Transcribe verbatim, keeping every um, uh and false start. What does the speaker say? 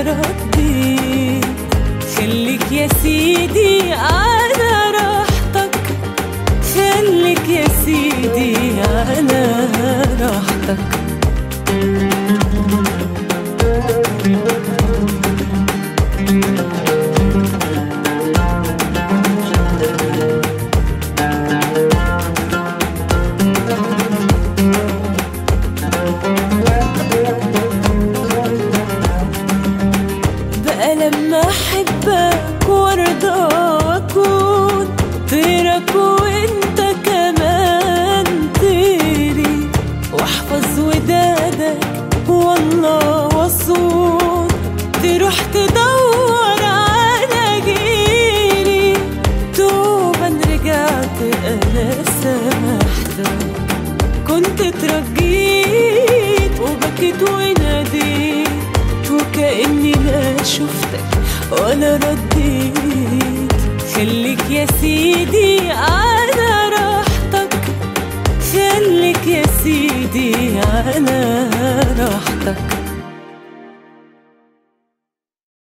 رديت. خليك يا سيدي على راحتك، خليك يا سيدي على راحتك. بقى لما احبك وارضى واكون طيرك وانت كمان طيري، واحفظ ودادك والله واصون، تروح تدور على جيري. توبا رجعت انا سامحتك، كنت اترجيت وبكيت وناديت، وكأني لا شفتك ولا رديت. خليك يا سيدي على راحتك، خليك يا سيدي على راحتك.